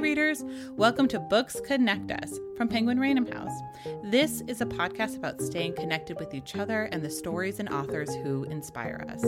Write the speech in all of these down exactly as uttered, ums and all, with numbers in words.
readers. Welcome to Books Connect Us from Penguin Random House. This is a podcast about staying connected with each other and the stories and authors who inspire us.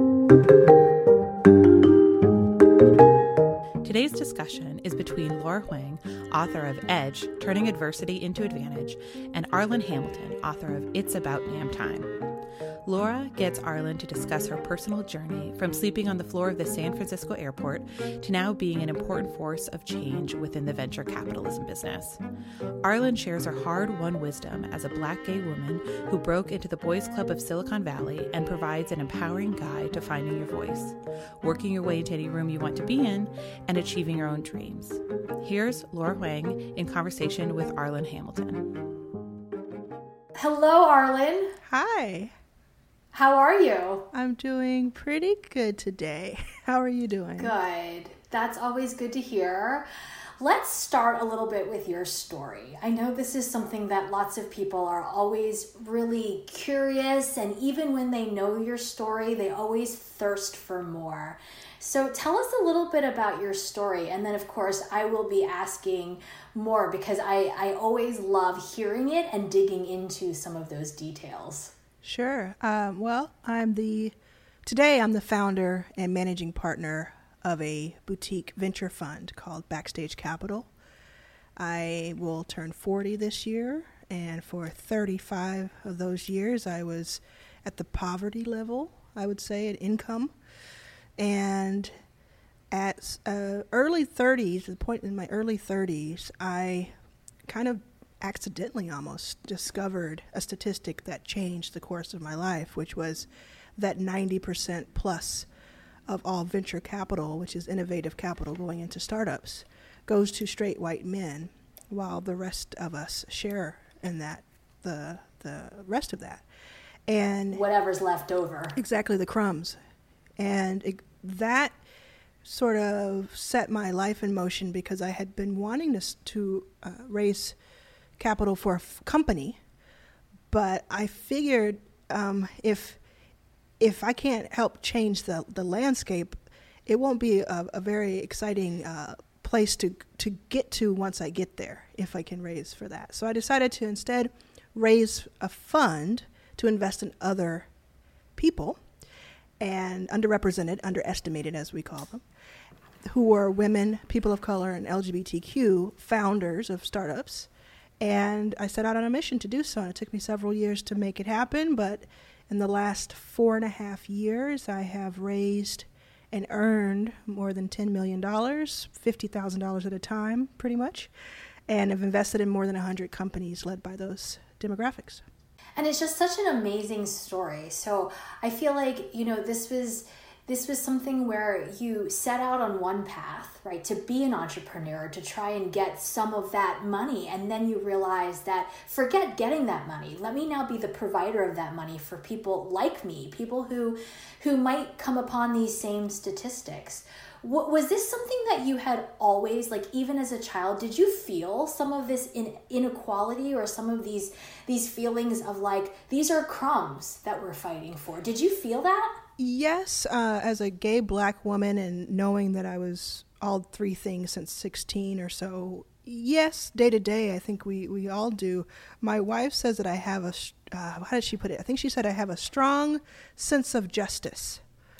Today's discussion is between Laura Huang, author of Edge, Turning Adversity into Advantage, and Arlan Hamilton, author of It's About Damn Time. Laura gets Arlan to discuss her personal journey from sleeping on the floor of the San Francisco airport to now being an important force of change within the venture capitalism business. Arlan shares her hard-won wisdom as a Black gay woman who broke into the boys' club of Silicon Valley and provides an empowering guide to finding your voice, working your way into any room you want to be in, and achieving your own dreams. Here's Laura Huang in conversation with Arlan Hamilton. Hello, Arlan. Hi. How are you? I'm doing pretty good today. How are you doing? Good. That's always good to hear. Let's start a little bit with your story. I know this is something that lots of people are always really curious, and even when they know your story, they always thirst for more. So tell us a little bit about your story, and then of course I will be asking more because I, I always love hearing it and digging into some of those details. Sure. Um, well, I'm the, today I'm the founder and managing partner of a boutique venture fund called Backstage Capital. I will turn forty this year, and for thirty-five of those years I was at the poverty level, I would say, at income. And at uh, early thirties, the point in my early thirties, I kind of accidentally almost discovered a statistic that changed the course of my life, which was that ninety percent plus of all venture capital, which is innovative capital going into startups, goes to straight white men, while the rest of us share in that, the the rest of that. And whatever's left over. Exactly, the crumbs. And it, that sort of set my life in motion because I had been wanting to, to uh, raise capital for a f- company, but I figured um, if if I can't help change the, the landscape, it won't be a, a very exciting uh, place to to get to once I get there, if I can raise for that. So I decided to instead raise a fund to invest in other people, and underrepresented, underestimated as we call them, who were women, people of color, and L G B T Q founders of startups. And I set out on a mission to do so, and it took me several years to make it happen, but in the last four and a half years, I have raised and earned more than ten million dollars, fifty thousand dollars at a time, pretty much, and have invested in more than one hundred companies led by those demographics. And it's just such an amazing story. So I feel like, you know, this was this was something where you set out on one path, right, to be an entrepreneur, to try and get some of that money. And then you realize that forget getting that money. Let me now be the provider of that money for people like me, people who who might come upon these same statistics. Was this something that you had always, like even as a child, did you feel some of this in, inequality or some of these these feelings of like, these are crumbs that we're fighting for? Did you feel that? Yes, uh, as a gay Black woman and knowing that I was all three things since sixteen or so, yes, day to day, I think we, we all do. My wife says that I have a, uh, how did she put it? I think she said I have a strong sense of justice.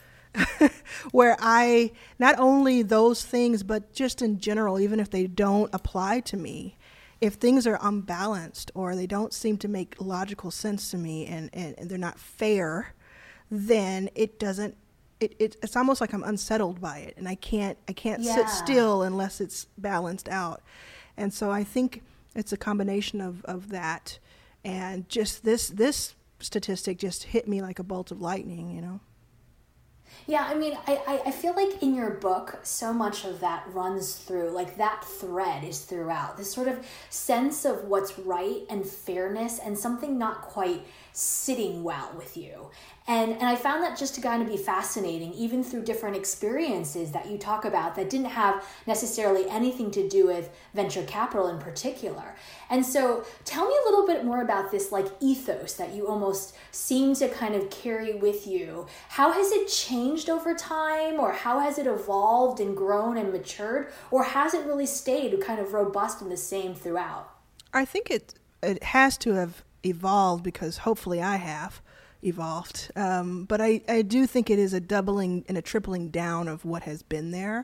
Where I, not only those things, but just in general, even if they don't apply to me, if things are unbalanced or they don't seem to make logical sense to me and, and, and they're not fair, then it doesn't, it, it it's almost like I'm unsettled by it, and I can't I can't yeah. sit still unless it's balanced out. And so I think it's a combination of, of that, and just this this statistic just hit me like a bolt of lightning, you know. Yeah, I mean, I, I feel like in your book, so much of that runs through, like that thread is throughout. This sort of sense of what's right and fairness and something not quite sitting well with you. And and I found that just to kind of be fascinating, even through different experiences that you talk about that didn't have necessarily anything to do with venture capital in particular. And so tell me a little bit more about this like ethos that you almost seem to kind of carry with you. How has it changed over time, or how has it evolved and grown and matured, or has it really stayed kind of robust and the same throughout? I think it it has to have evolved, because hopefully I have evolved. Um, but I, I do think it is a doubling and a tripling down of what has been there.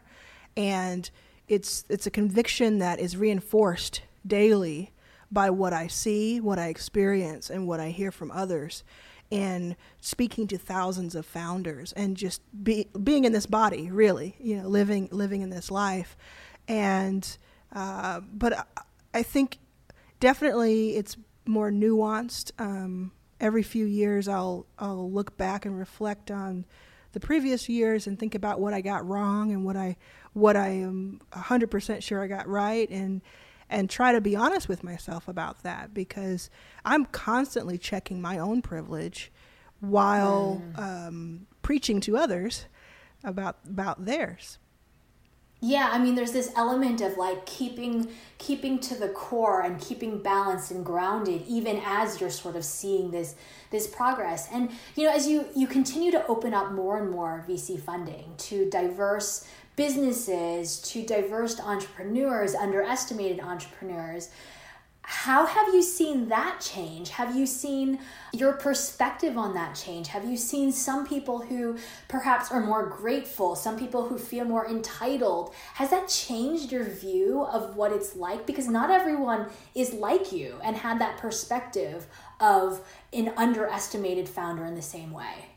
And it's it's a conviction that is reinforced daily by what I see, what I experience, and what I hear from others. And speaking to thousands of founders and just be, being in this body, really, you know, living living in this life. And uh, but I, I think definitely it's more nuanced. Um, every few years I'll I'll look back and reflect on the previous years and think about what I got wrong and what I what I am one hundred percent sure I got right, and and try to be honest with myself about that, because I'm constantly checking my own privilege while mm. um, preaching to others about about theirs. Yeah, I mean, there's this element of like keeping keeping to the core and keeping balanced and grounded, even as you're sort of seeing this this progress. And you know, as you you continue to open up more and more V C funding to diverse businesses, to diverse entrepreneurs, underestimated entrepreneurs, how have you seen that change? Have you seen your perspective on that change? Have you seen some people who perhaps are more grateful, some people who feel more entitled? Has that changed your view of what it's like? Because not everyone is like you and had that perspective of an underestimated founder in the same way.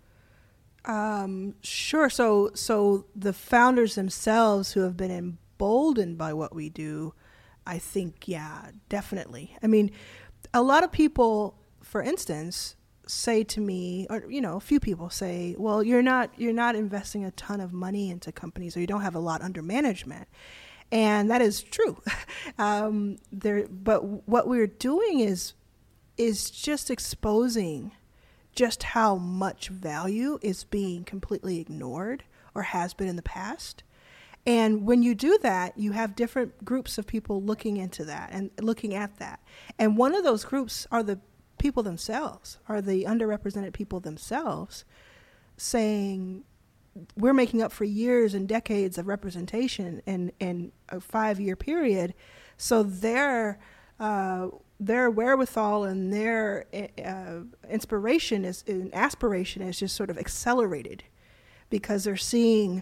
Um, sure. So, so the founders themselves who have been emboldened by what we do, I think, yeah, definitely. I mean, a lot of people, for instance, say to me, or, you know, a few people say, well, you're not, you're not investing a ton of money into companies, or you don't have a lot under management. And that is true. um, there, but what we're doing is, is just exposing just how much value is being completely ignored or has been in the past. And when you do that, you have different groups of people looking into that and looking at that. And one of those groups are the people themselves, are the underrepresented people themselves, saying, we're making up for years and decades of representation in, in a five-year period. So their, uh, their wherewithal and their uh, inspiration is, and aspiration is just sort of accelerated, because they're seeing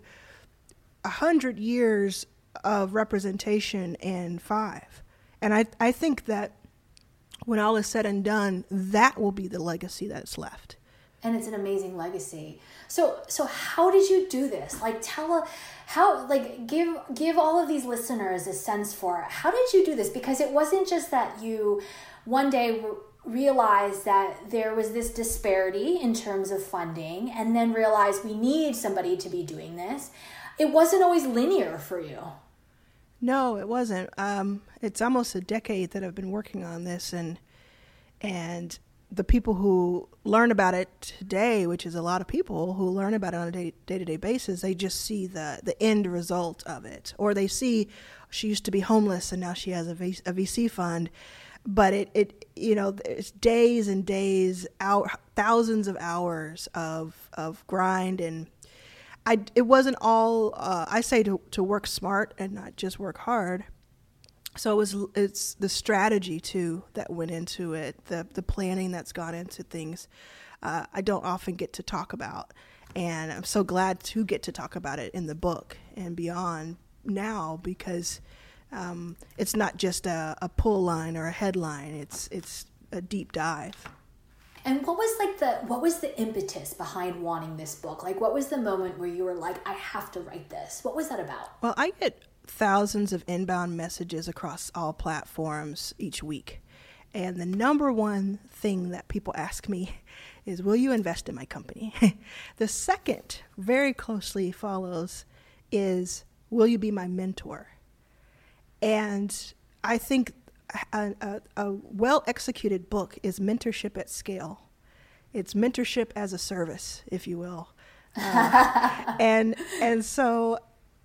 a hundred years of representation in five. And I, I think that when all is said and done, that will be the legacy that's left. And it's an amazing legacy. So, so how did you do this? Like, tell a, how, like, give, give all of these listeners a sense for how did you do this? Because it wasn't just that you one day re- realized that there was this disparity in terms of funding, and then realized we need somebody to be doing this. It wasn't always linear for you. No, it wasn't. Um, it's almost a decade that I've been working on this, and and the people who learn about it today, which is a lot of people who learn about it on a day, day-to-day basis, they just see the, the end result of it. Or they see she used to be homeless and now she has a, v, a V C fund. But it, it, you know, it's days and days, hour, thousands of hours of of grind, and I, it wasn't all, uh, I say to, to work smart and not just work hard. So it was, it's the strategy too that went into it, the the planning that's gone into things. Uh, I don't often get to talk about, and I'm so glad to get to talk about it in the book and beyond now, because um, it's not just a, a pull line or a headline. It's it's a deep dive. And what was like the what was the impetus behind wanting this book? Like, what was the moment where you were like, I have to write this? What was that about? Well, I get thousands of inbound messages across all platforms each week. And the number one thing that people ask me is, will you invest in my company? The second very closely follows is, will you be my mentor? And I think a, a, a well-executed book is mentorship at scale. it's mentorship as a service, if you will. Uh, and and so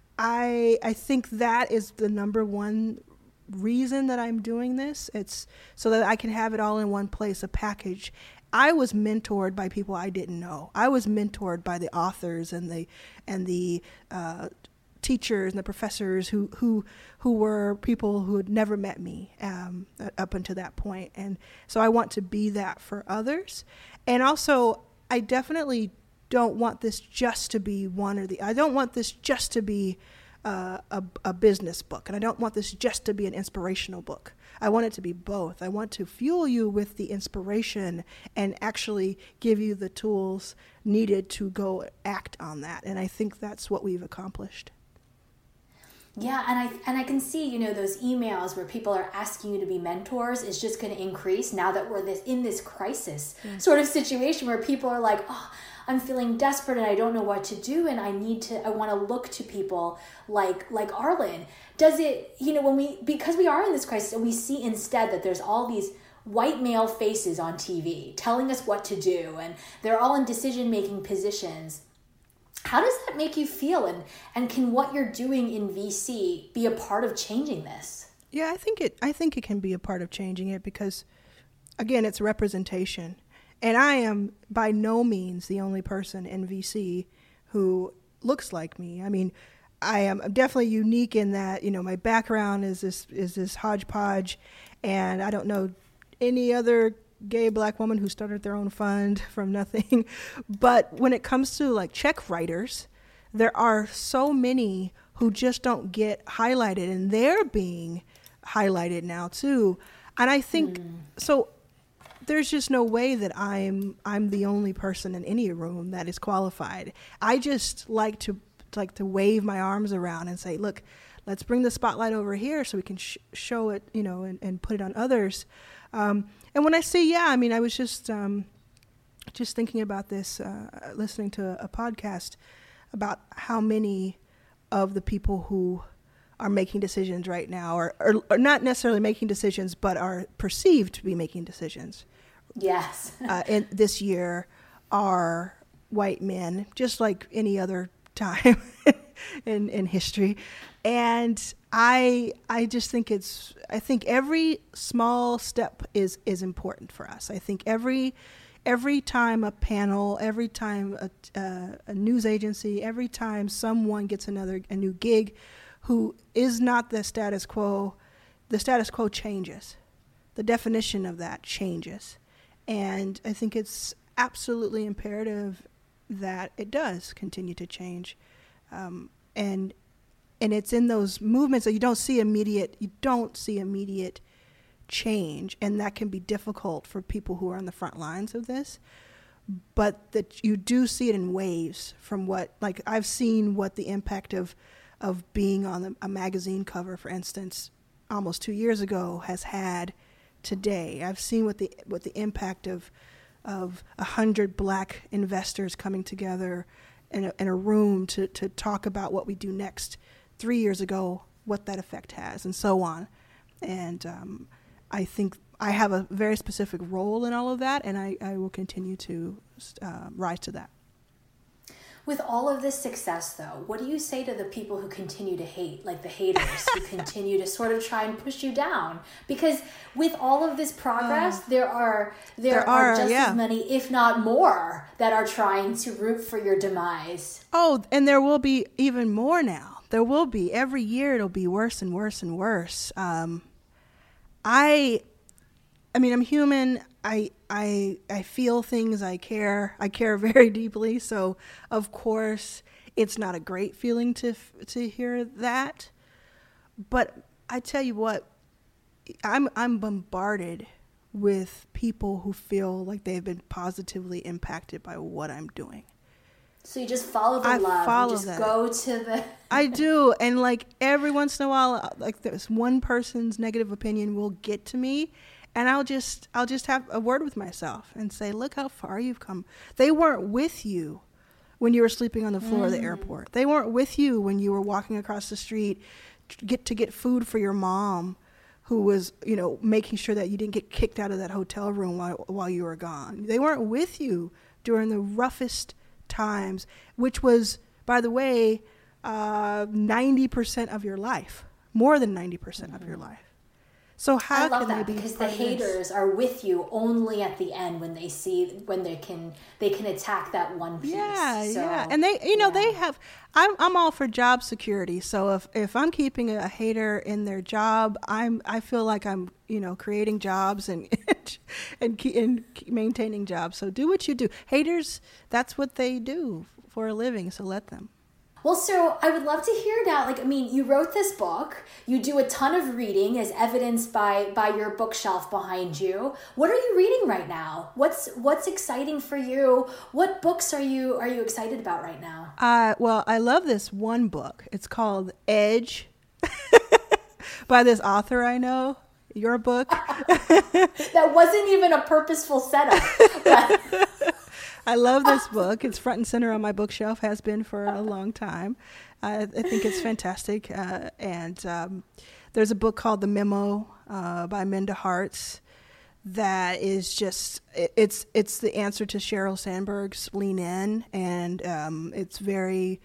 I I think that is the number one reason that I'm doing this. It's so that I can have it all in one place, a package. I was mentored by people I didn't know. I was mentored by the authors and the and the uh, teachers and the professors who who who were people who had never met me um, up until that point. And so I want to be that for others. And also, I definitely don't want this just to be one or the. I don't want this just to be uh, a, a business book, and I don't want this just to be an inspirational book. I want it to be both. I want to fuel you with the inspiration and actually give you the tools needed to go act on that. And I think that's what we've accomplished. Yeah, and I and I can see, you know, those emails where people are asking you to be mentors is just going to increase now that we're this in this crisis yeah. sort of situation where people are like, oh, I'm feeling desperate and I don't know what to do, and I need to I want to look to people like like Arlen. Does it, you know, when we because we are in this crisis and we see instead that there's all these white male faces on T V telling us what to do, and they're all in decision-making positions. How does that make you feel, and, and can what you're doing in V C be a part of changing this? Yeah, I think it I think it can be a part of changing it because, again, it's representation. And I am by no means the only person in V C who looks like me. I mean, I am definitely unique in that, you know, my background is this is this hodgepodge, and I don't know any other gay black woman who started their own fund from nothing. But when it comes to like check writers, there are so many who just don't get highlighted, and they're being highlighted now too. And I think mm. so there's just no way that I'm I'm the only person in any room that is qualified. I just like to like to wave my arms around and say, look, let's bring the spotlight over here so we can sh- show it, you know, and, and put it on others. Um, and when I say, yeah, I mean, I was just um, just thinking about this, uh, listening to a, a podcast about how many of the people who are making decisions right now are, are, are not necessarily making decisions, but are perceived to be making decisions. Yes. uh, in this year are white men, just like any other time in, in history. And I I just think it's I think every small step is, is important for us. I think every every time a panel, every time a, uh, a news agency, every time someone gets another a new gig who is not the status quo, the status quo changes. The definition of that changes. And I think it's absolutely imperative that it does continue to change. Um, and and it's in those movements that you don't see immediate, you don't see immediate change. And that can be difficult for people who are on the front lines of this. But that you do see it in waves from what, like I've seen what the impact of of being on the, a magazine cover, for instance, almost two years ago has had today. I've seen what the what the impact of of a hundred black investors coming together in a, in a room to, to talk about what we do next three years ago, what that effect has, and so on. And um, I think I have a very specific role in all of that, and I, I will continue to uh, rise to that. With all of this success, though, what do you say to the people who continue to hate, like the haters who continue to sort of try and push you down? Because with all of this progress, uh, there are there, there are, are just yeah. as many, if not more, that are trying to root for your demise. Oh, and there will be even more now. There will be. Every year it'll be worse and worse and worse. Um, I, I mean, I'm human. I I I feel things. I care. I care very deeply. So of course it's not a great feeling to to hear that. But I tell you what, I'm I'm bombarded with people who feel like they've been positively impacted by what I'm doing. So you just follow the I love. Follow you just that. go to the. I do, and like every once in a while, like there's one person's negative opinion will get to me. And I'll just I'll just have a word with myself and say, look how far you've come. They weren't with you when you were sleeping on the floor mm. of the airport. They weren't with you when you were walking across the street to get to get food for your mom who was, you know, making sure that you didn't get kicked out of that hotel room while, while you were gone. They weren't with you during the roughest times, which was, by the way, uh, ninety percent of your life, more than ninety percent mm-hmm. of your life. So how I love can that they be because the haters are with you only at the end when they see when they can they can attack that one piece. Yeah, so, yeah, and they you know yeah. they have. I'm I'm all for job security. So if if I'm keeping a hater in their job, I'm I feel like I'm you know creating jobs and and and maintaining jobs. So do what you do. Haters, that's what they do for a living. So let them. Well, so I would love to hear now, like, I mean, you wrote this book, you do a ton of reading as evidenced by by your bookshelf behind you. What are you reading right now? What's what's exciting for you? What books are you are you excited about right now? Uh, well, I love this one book. It's called Edge by this author I know. Your book. That wasn't even a purposeful setup. But I love this book. It's front and center on my bookshelf, has been for a long time. Uh, I think it's fantastic. Uh, and um, there's a book called The Memo uh, by Minda Harts that is just, it, it's it's the answer to Sheryl Sandberg's Lean In. And um, it's very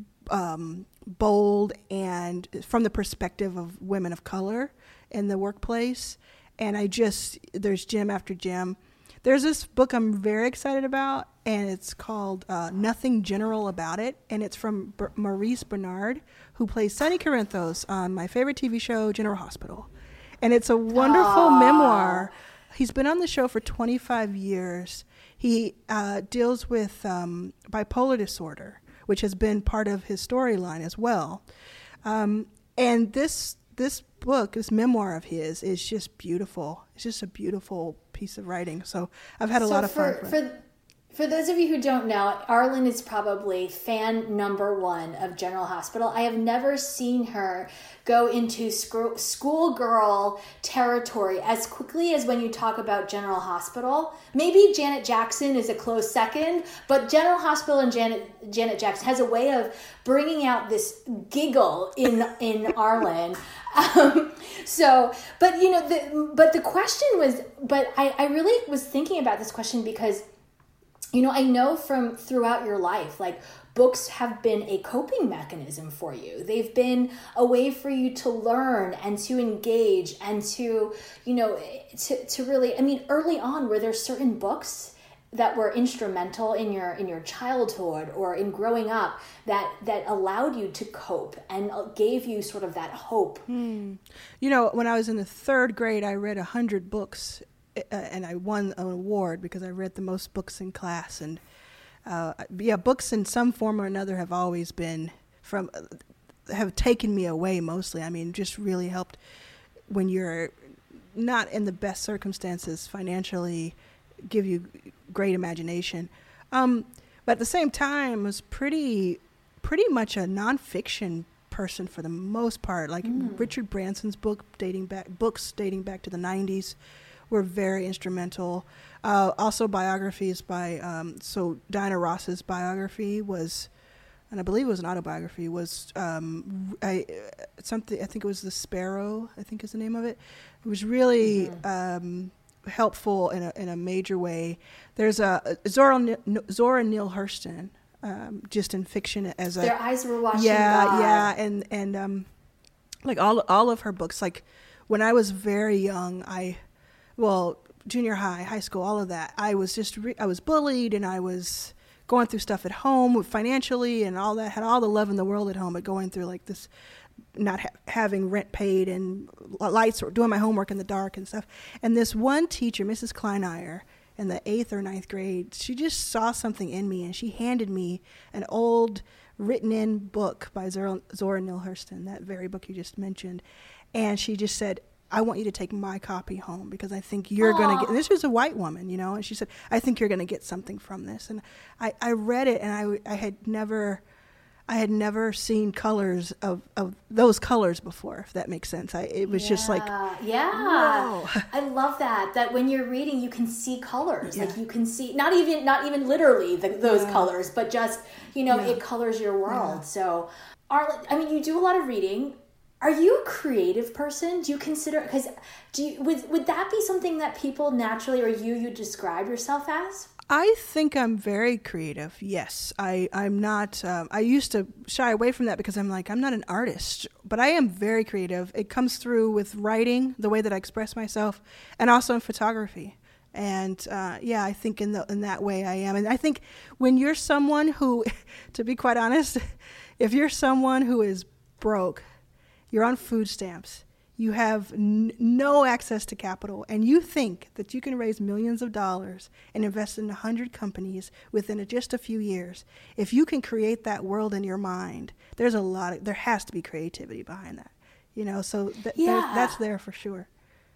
um, bold and from the perspective of women of color in the workplace. And I just, there's gem after gem. There's this book I'm very excited about, and it's called uh, Nothing General About It, and it's from B- Maurice Bernard, who plays Sonny Corinthos on my favorite T V show, General Hospital. And it's a wonderful Aww. memoir. He's been on the show for twenty-five years. He uh, deals with um, bipolar disorder, which has been part of his storyline as well. Um, and this this book, this memoir of his, is just beautiful. It's just a beautiful piece of writing. So I've had a so lot of for, fun. For, for those of you who don't know, Arlen is probably fan number one of General Hospital. I have never seen her go into sc- schoolgirl territory as quickly as when you talk about General Hospital. Maybe Janet Jackson is a close second, but General Hospital and Janet Janet Jackson has a way of bringing out this giggle in in Arlen. Um, so, but you know, the, but the question was, but I, I really was thinking about this question because, you know, I know from throughout your life, like books have been a coping mechanism for you. They've been a way for you to learn and to engage and to, you know, to, to really, I mean, early on, were there certain books that were instrumental in your in your childhood or in growing up that that allowed you to cope and gave you sort of that hope? Hmm. You know, when I was in the third grade, I read a hundred books, uh, and I won an award because I read the most books in class. And uh, yeah, books in some form or another have always been from have taken me away mostly. I mean, just really helped when you're not in the best circumstances financially, give you great imagination. Um, but at the same time, was pretty, pretty much a nonfiction person for the most part. Like mm. Richard Branson's book dating back, books dating back to the nineties were very instrumental. Uh, also biographies by, um, so Diana Ross's biography was, and I believe it was an autobiography, was um, I, something, I think it was The Sparrow, I think is the name of it. It was really... Mm. Um, helpful in a in a major way. There's a Zora Zora Neale Hurston, um, just in fiction as a Their Eyes Were Watching yeah God. yeah and and um, like all all of her books. Like when I was very young, I well junior high, high school, all of that. I was just re- I was bullied and I was going through stuff at home financially and all that. Had all the love in the world at home, but going through like this. Not ha- having rent paid and lights or doing my homework in the dark and stuff. And this one teacher, Missus Kleineyer, in the eighth or ninth grade, she just saw something in me and she handed me an old written in book by Zora, Zora Neale Hurston, that very book you just mentioned. And she just said, I want you to take my copy home because I think you're going to get, and this was a white woman, you know, and she said, I think you're going to get something from this. And I, I read it and I, I had never... I had never seen colors of, of those colors before, if that makes sense. I it was yeah. just like, yeah, whoa. I love that. That when you're reading, you can see colors. Yeah. Like you can see not even not even literally the, those yeah. colors, but just you know yeah. it colors your world. Yeah. So, Arlen, I mean, you do a lot of reading. Are you a creative person? Do you consider, because do you, would, would that be something that people naturally, or you, you describe yourself as? I think I'm very creative. Yes, I, I'm not, um, I used to shy away from that because I'm like, I'm not an artist, but I am very creative. It comes through with writing, the way that I express myself, and also in photography. And uh, yeah, I think in the in that way I am. And I think when you're someone who, to be quite honest, if you're someone who is broke, you're on food stamps, you have n- no access to capital, and you think that you can raise millions of dollars and invest in a hundred companies within a, just a few years, if you can create that world in your mind, there's a lot of, there has to be creativity behind that, you know, so th- yeah. that's there for sure.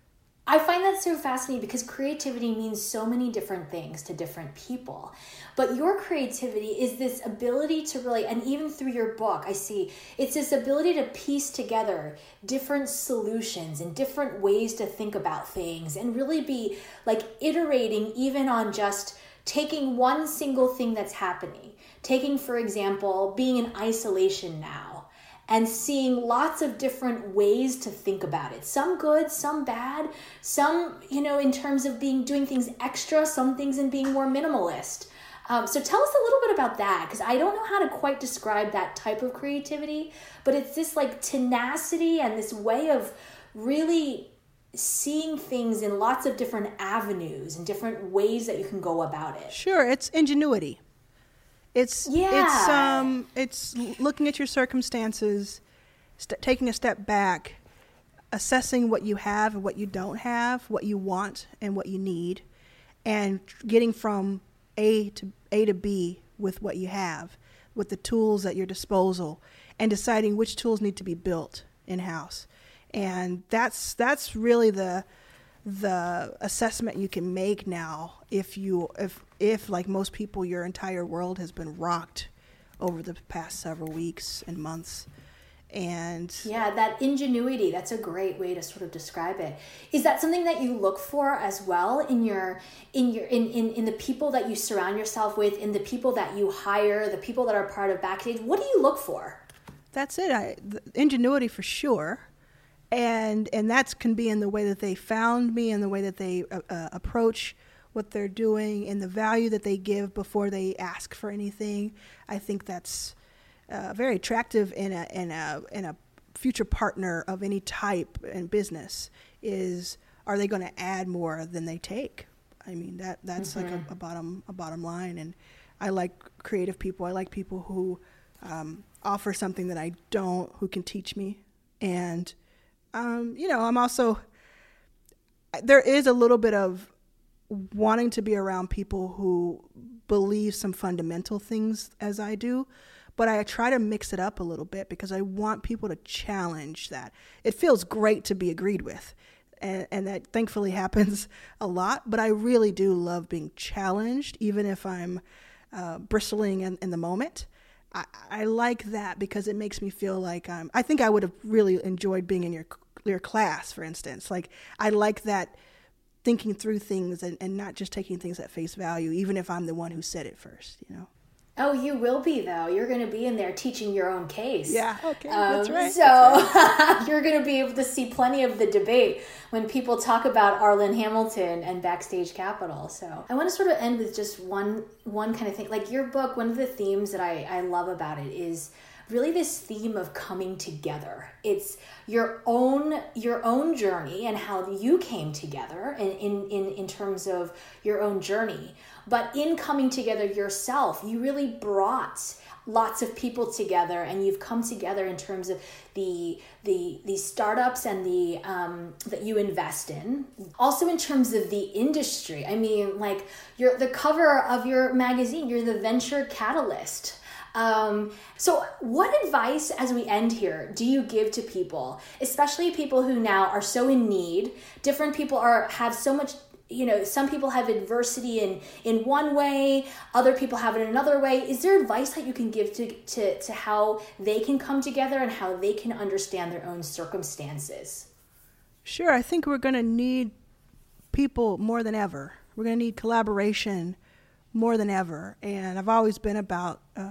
I find that so fascinating because creativity means so many different things to different people. But your creativity is this ability to really, and even through your book, I see, it's this ability to piece together different solutions and different ways to think about things and really be like iterating even on just taking one single thing that's happening. Taking, for example, being in isolation now. And seeing lots of different ways to think about it. Some good, some bad, some, you know, in terms of being doing things extra, some things in being more minimalist. Um, so tell us a little bit about that, because I don't know how to quite describe that type of creativity, but it's this like tenacity and this way of really seeing things in lots of different avenues and different ways that you can go about it. Sure, it's ingenuity. It's yeah. it's um it's looking at your circumstances, st- taking a step back, assessing what you have and what you don't have, what you want and what you need, and getting from A to A to B with what you have, with the tools at your disposal, and deciding which tools need to be built in-house. And that's that's really the the assessment you can make now if you if if like most people your entire world has been rocked over the past several weeks and months. And yeah, that ingenuity, that's a great way to sort of describe it. Is that something that you look for as well in your in your in, in, in the people that you surround yourself with, in the people that you hire, the people that are part of Backstage? What do you look for? That's it. I, the ingenuity for sure. And and that can be in the way that they found me, in the way that they uh, uh, approach what they're doing, and the value that they give before they ask for anything. I think that's uh, very attractive in a in a in a future partner of any type in business. Is are they going to add more than they take? I mean that that's mm-hmm. like a, a bottom a bottom line. And I like creative people. I like people who um, offer something that I don't, who can teach me. And Um, you know, I'm also, there is a little bit of wanting to be around people who believe some fundamental things as I do, but I try to mix it up a little bit because I want people to challenge that. It feels great to be agreed with, and, and that thankfully happens a lot, but I really do love being challenged, even if I'm uh, bristling in, in the moment. I, I like that because it makes me feel like I'm, I think I would have really enjoyed being in your your class, for instance. Like, I like that thinking through things and, and not just taking things at face value, even if I'm the one who said it first, you know? Oh, you will be, though. You're going to be in there teaching your own case. Yeah, okay, um, that's right. So that's right. You're going to be able to see plenty of the debate when people talk about Arlan Hamilton and Backstage Capital. So I want to sort of end with just one one kind of thing. Like your book, one of the themes that I, I love about it is really this theme of coming together. It's your own your own journey and how you came together in, in, in, in terms of your own journey. But in coming together yourself, you really brought lots of people together, and you've come together in terms of the the the startups and the um, that you invest in. Also in terms of the industry. I mean, like you're the cover of your magazine, you're the venture catalyst. Um, so what advice, as we end here, do you give to people, especially people who now are so in need? Different people are have so much, you know, some people have adversity in, in one way, other people have it in another way. Is there advice that you can give to, to, to how they can come together and how they can understand their own circumstances? Sure. I think we're going to need people more than ever. We're going to need collaboration more than ever. And I've always been about uh,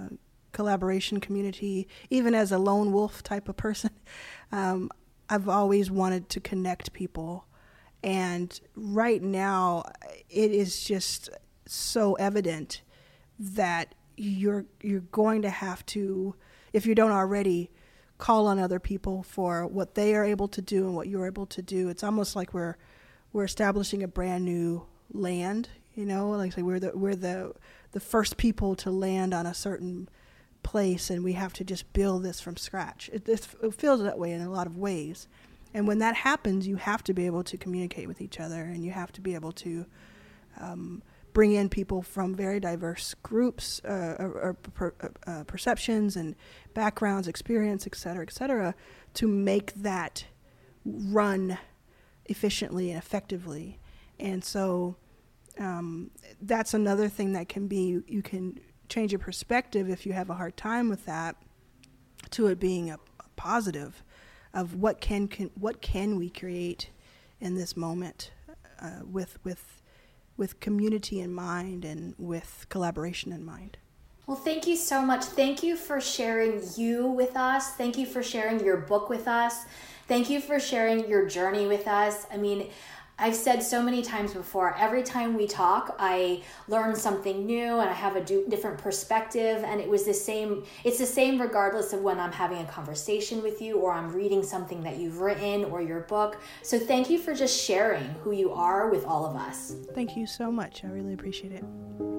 collaboration community, even as a lone wolf type of person. Um, I've always wanted to connect people. And right now, it is just so evident that you're you're going to have to, if you don't already, call on other people for what they are able to do and what you're able to do. It's almost like we're we're establishing a brand new land, you know, like say we're the we're the the first people to land on a certain place, and we have to just build this from scratch. It, it feels that way in a lot of ways. And when that happens, you have to be able to communicate with each other, and you have to be able to um, bring in people from very diverse groups, uh, or, or per, uh, perceptions and backgrounds, experience, et cetera, et cetera, to make that run efficiently and effectively. And so um, that's another thing that can be, you can change your perspective if you have a hard time with that, to it being a, a positive of what can, can what can we create in this moment uh, with with with community in mind and with collaboration in mind. Well, thank you so much. Thank you for sharing you with us. Thank you for sharing your book with us. Thank you for sharing your journey with us. I mean, I've said so many times before, every time we talk, I learn something new and I have a do- different perspective. And it was the same, it's the same regardless of when I'm having a conversation with you or I'm reading something that you've written or your book. So thank you for just sharing who you are with all of us. Thank you so much. I really appreciate it.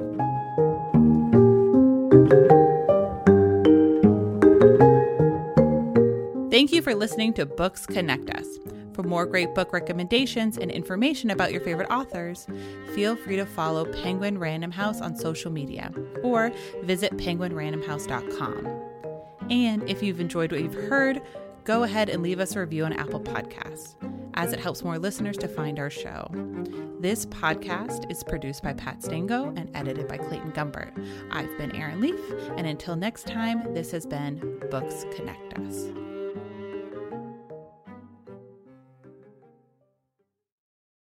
Thank you for listening to Books Connect Us. For more great book recommendations and information about your favorite authors, feel free to follow Penguin Random House on social media or visit penguin random house dot com. And if you've enjoyed what you've heard, go ahead and leave us a review on Apple Podcasts, as it helps more listeners to find our show. This podcast is produced by Pat Stango and edited by Clayton Gumbert. I've been Erin Leaf, and until next time, this has been Books Connect Us.